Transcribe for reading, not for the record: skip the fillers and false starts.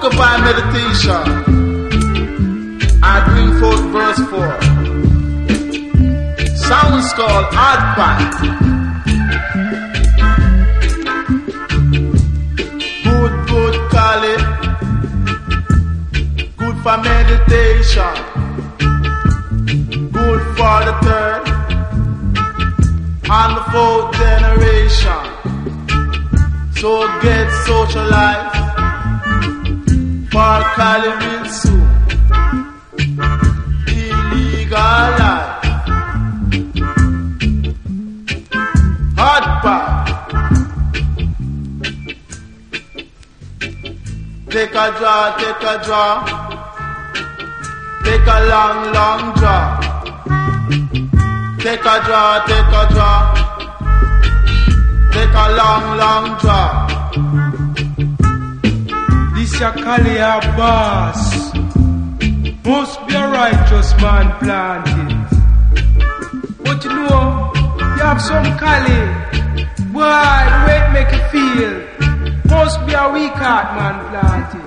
Fire meditation. I bring forth verse 4. Sounds called hard pipe. Good, Kali. Good for meditation. Good for the third and the fourth generation. So get socialized. For Kali real soon. Illegal life. Hot pipe. Take a draw. Take a long draw. Take a draw. Take a long draw. This ya Kali a boss. Must be a righteous man planted. But you know, you have some Kali. Boy, the way it make you feel. Must be a weak heart man planted.